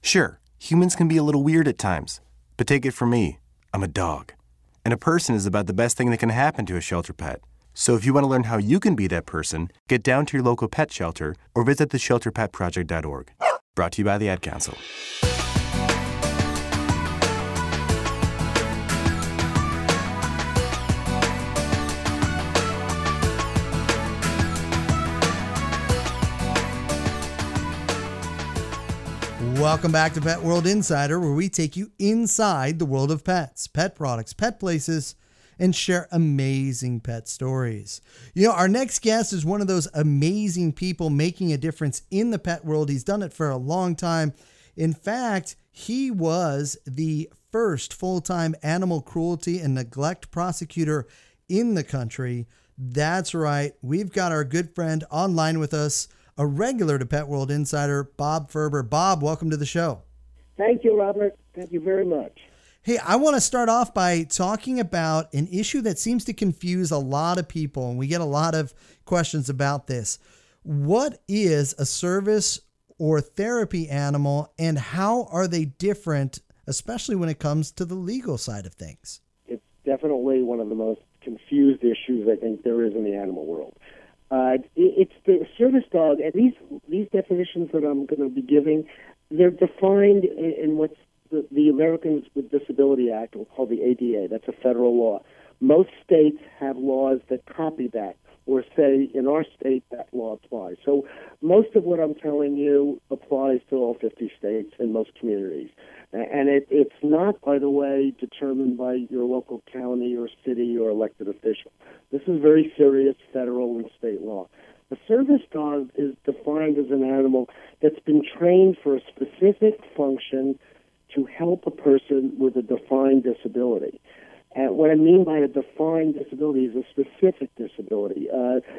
Sure, humans can be a little weird at times, but take it from me, I'm a dog. And a person is about the best thing that can happen to a shelter pet. So if you want to learn how you can be that person, get down to your local pet shelter or visit theshelterpetproject.org. Brought to you by the Ad Council. Welcome back to Pet World Insider, where we take you inside the world of pets, pet products, pet places, and share amazing pet stories. You know, our next guest is one of those amazing people making a difference in the pet world. He's done it for a long time. In fact, he was the first full-time animal cruelty and neglect prosecutor in the country. That's right. We've got our good friend online with us, a regular to Pet World Insider, Bob Ferber. Bob, welcome to the show. Thank you, Robert. Thank you very much. Hey, I want to start off by talking about an issue that seems to confuse a lot of people, and we get a lot of questions about this. What is a service or therapy animal, and how are they different, especially when it comes to the legal side of things? It's definitely one of the most confused issues I think there is in the animal world. It's the service dog, and these definitions that I'm going to be giving, they're defined in what's the Americans with Disability Act, called the ADA. That's a federal law. Most states have laws that copy that, or say in our state that law applies. So most of what I'm telling you applies to all 50 states and most communities. And it's not, by the way, determined by your local county or city or elected official. This is very serious federal and state law. A service dog is defined as an animal that's been trained for a specific function to help a person with a defined disability. And what I mean by a defined disability is a specific disability.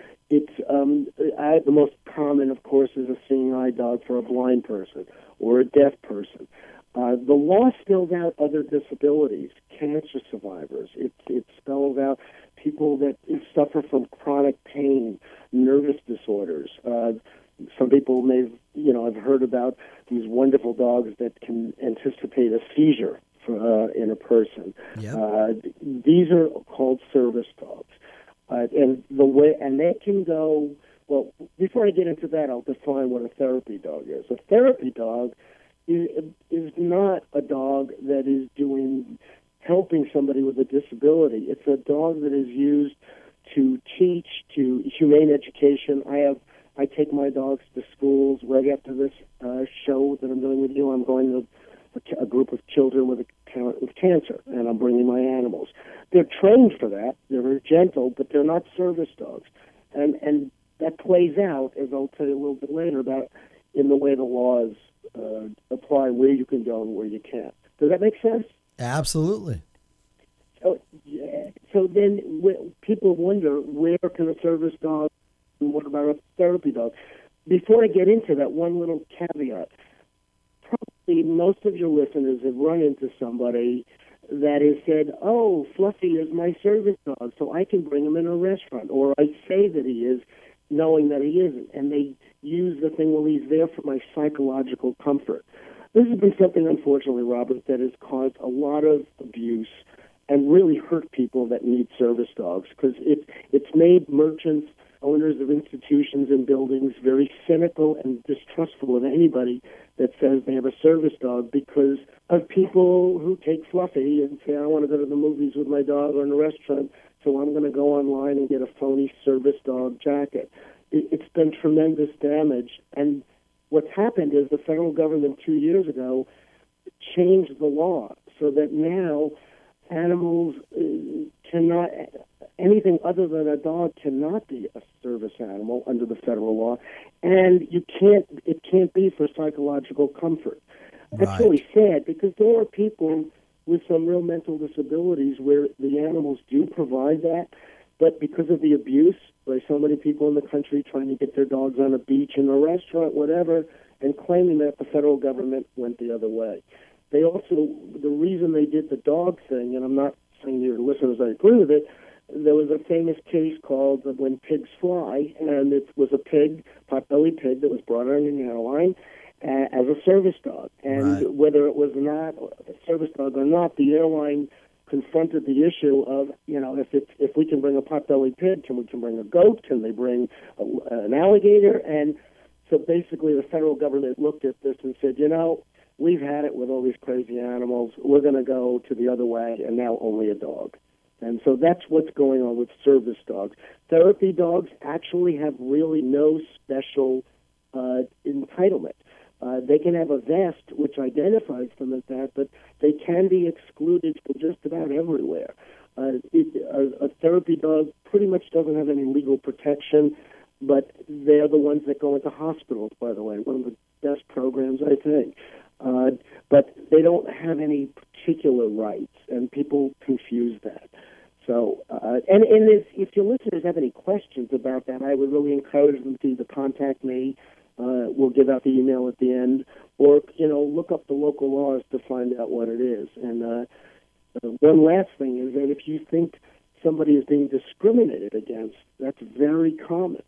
The most common, of course, is a seeing eye dog for a blind person or a deaf person. The law spells out other disabilities, cancer survivors. It spells out people that suffer from chronic pain, nervous disorders. Some people I've heard about these wonderful dogs that can anticipate a seizure in a person. Yep. These are called service dogs, and they can go. Well, before I get into that, I'll define what a therapy dog is. A therapy dog is not a dog that is helping somebody with a disability. It's a dog that is used to teach, to humane education. I take my dogs to schools. Right after this show that I'm doing with you, I'm going to a group of children with cancer, and I'm bringing my animals. They're trained for that. They're very gentle, but they're not service dogs. And that plays out, as I'll tell you a little bit later, about in the way the laws apply, where you can go and where you can't. Does that make sense? Absolutely. So then people wonder, where can a service dog, and what about a therapy dog? Before I get into that, one little caveat. Probably most of your listeners have run into somebody that has said, oh, Fluffy is my service dog, so I can bring him in a restaurant. Or I say that he is, knowing that he isn't. And they use the thing, well, he's there for my psychological comfort. This has been something, unfortunately, Robert, that has caused a lot of abuse and really hurt people that need service dogs, because it's made merchants, owners of institutions and buildings, very cynical and distrustful of anybody that says they have a service dog, because of people who take Fluffy and say, I want to go to the movies with my dog or in a restaurant, so I'm going to go online and get a phony service dog jacket. It's done tremendous damage. And what's happened is the federal government 2 years ago changed the law so that now animals cannot, anything other than a dog cannot be a service animal under the federal law, and it can't be for psychological comfort. That's Right. really sad, because there are people with some real mental disabilities where the animals do provide that, but because of the abuse by so many people in the country trying to get their dogs on a beach, in a restaurant, whatever, and claiming that the federal government went the other way. They also, the reason they did the dog thing, and I'm not saying to your listeners I agree with it, there was a famous case called When Pigs Fly, and it was a pig, potbelly pig, that was brought on an airline, as a service dog. And Right. whether it was not a service dog or not, the airline confronted the issue of, if we can bring a pot-bellied pig, can we bring a goat? Can they bring an alligator? And so basically the federal government looked at this and said, we've had it with all these crazy animals. We're going to go to the other way, and now only a dog. And so that's what's going on with service dogs. Therapy dogs actually have really no special entitlement. They can have a vest which identifies them as that, but they can be excluded from just about everywhere. A therapy dog pretty much doesn't have any legal protection, but they're the ones that go into hospitals, by the way, one of the best programs, I think. But they don't have any particular rights, and people confuse that. So, and if your listeners have any questions about that, I would really encourage them to either contact me. We'll give out the email at the end, or look up the local laws to find out what it is. And one last thing is that if you think somebody is being discriminated against, that's very common.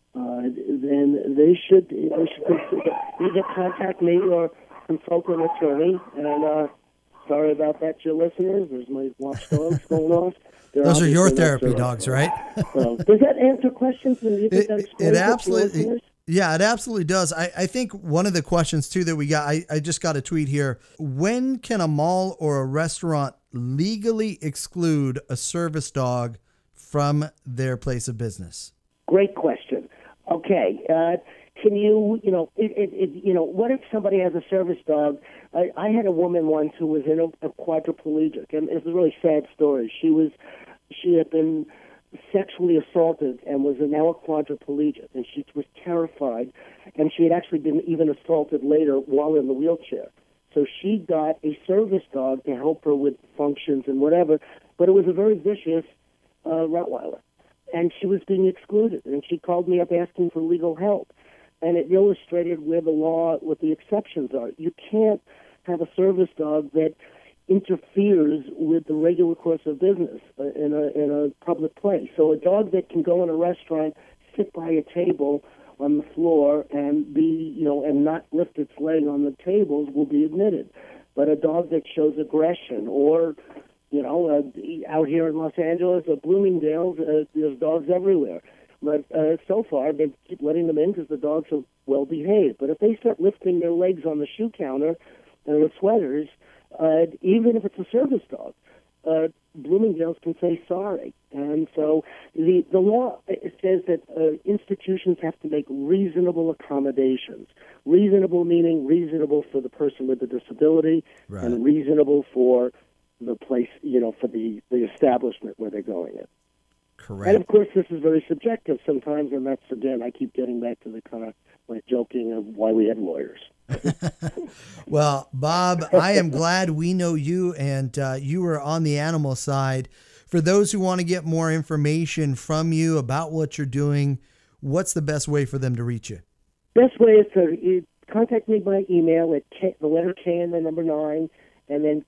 Then they should consider, either contact me or consult an attorney. And sorry about that, your listeners. There's my watchdogs going off. Those are your therapy dogs, right? So, does that answer questions? And you think that explains It it to absolutely, listeners? yeah, it absolutely does. I think one of the questions too that we got, I just got a tweet here. When can a mall or a restaurant legally exclude a service dog from their place of business? Great question. Okay. Can you, what if somebody has a service dog? I had a woman once who was a quadriplegic, and it's a really sad story. She had been sexually assaulted and was now a quadriplegic, and she was terrified, and she had actually been even assaulted later while in the wheelchair. So she got a service dog to help her with functions and whatever, but it was a very vicious Rottweiler, and she was being excluded, and she called me up asking for legal help. And it illustrated where the law, what the exceptions are. You can't have a service dog that interferes with the regular course of business in a public place. So a dog that can go in a restaurant, sit by a table on the floor, and and not lift its leg on the tables will be admitted. But a dog that shows aggression, or out here in Los Angeles or Bloomingdale's, there's dogs everywhere. But so far, they keep letting them in because the dogs are well behaved. But if they start lifting their legs on the shoe counter and the sweaters, even if it's a service dog, Bloomingdale's can say sorry. And so the law says that institutions have to make reasonable accommodations. Reasonable meaning reasonable for the person with the disability, Right. and reasonable for the place, for the establishment where they're going in. Correct. And of course, this is very subjective sometimes, and that's, again, I keep getting back to the kind of like joking of why we have lawyers. Well, Bob, I am glad we know you, and you are on the animal side. For those who want to get more information from you about what you're doing, what's the best way for them to reach you? Best way is to contact me by email at the letter K and the number 9, and then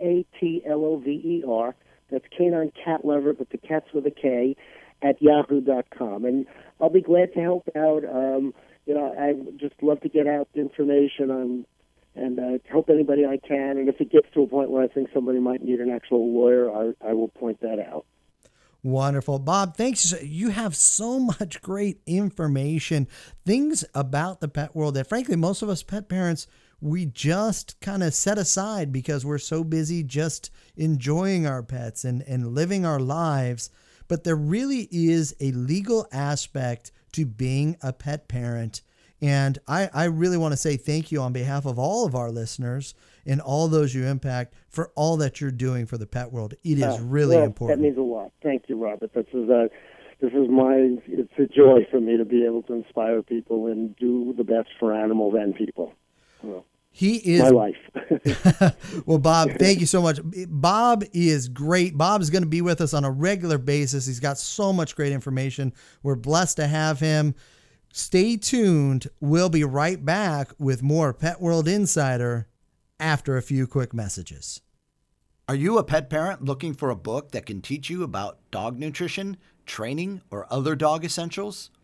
KATLOVER. That's Canine Cat Lover, but the cat's with a K, at yahoo.com. And I'll be glad to help out. I just love to get out information and help anybody I can. And if it gets to a point where I think somebody might need an actual lawyer, I will point that out. Wonderful. Bob, thanks. You have so much great information, things about the pet world that, frankly, most of us pet parents, we just kind of set aside because we're so busy just enjoying our pets and living our lives. But there really is a legal aspect to being a pet parent. And I really want to say thank you on behalf of all of our listeners and all those you impact for all that you're doing for the pet world. It is really important. That means a lot. Thank you, Robert. It's a joy for me to be able to inspire people and do the best for animals and people. Well, he is my life. Well, Bob, thank you so much. Bob is great. Bob is going to be with us on a regular basis. He's got so much great information. We're blessed to have him. Stay tuned. We'll be right back with more Pet World Insider after a few quick messages. Are you a pet parent looking for a book that can teach you about dog nutrition, training, or other dog essentials?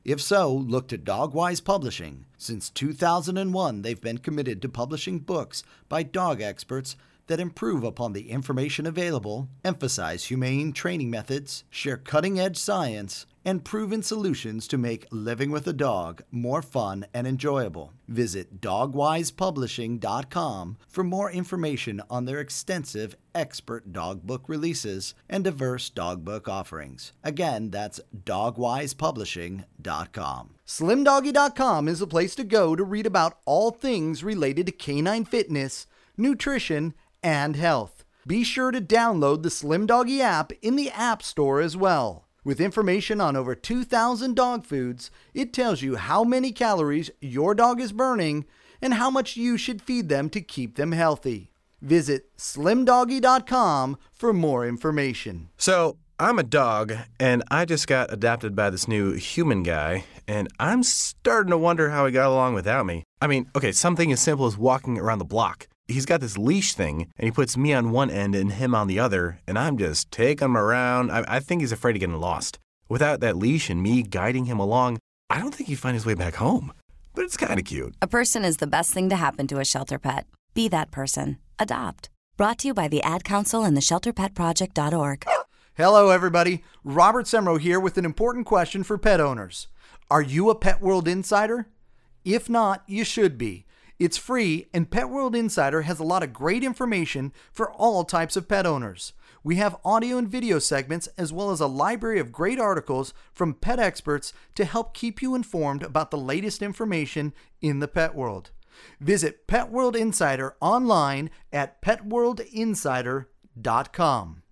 If so, look to Dogwise Publishing. Since 2001, they've been committed to publishing books by dog experts that improve upon the information available, emphasize humane training methods, share cutting-edge science, and proven solutions to make living with a dog more fun and enjoyable. Visit dogwisepublishing.com for more information on their extensive expert dog book releases and diverse dog book offerings. Again, that's dogwisepublishing.com. SlimDoggy.com is the place to go to read about all things related to canine fitness, nutrition, and health. Be sure to download the Slim Doggy app in the App Store as well. With information on over 2,000 dog foods, it tells you how many calories your dog is burning and how much you should feed them to keep them healthy. Visit SlimDoggy.com for more information. So, I'm a dog, and I just got adopted by this new human guy, and I'm starting to wonder how he got along without me. I mean, okay, something as simple as walking around the block. He's got this leash thing, and he puts me on one end and him on the other, and I'm just taking him around. I think he's afraid of getting lost. Without that leash and me guiding him along, I don't think he'd find his way back home. But it's kind of cute. A person is the best thing to happen to a shelter pet. Be that person. Adopt. Brought to you by the Ad Council and the ShelterPetProject.org. Hello, everybody. Robert Semro here with an important question for pet owners. Are you a Pet World Insider? If not, you should be. It's free, and Pet World Insider has a lot of great information for all types of pet owners. We have audio and video segments as well as a library of great articles from pet experts to help keep you informed about the latest information in the pet world. Visit Pet World Insider online at petworldinsider.com.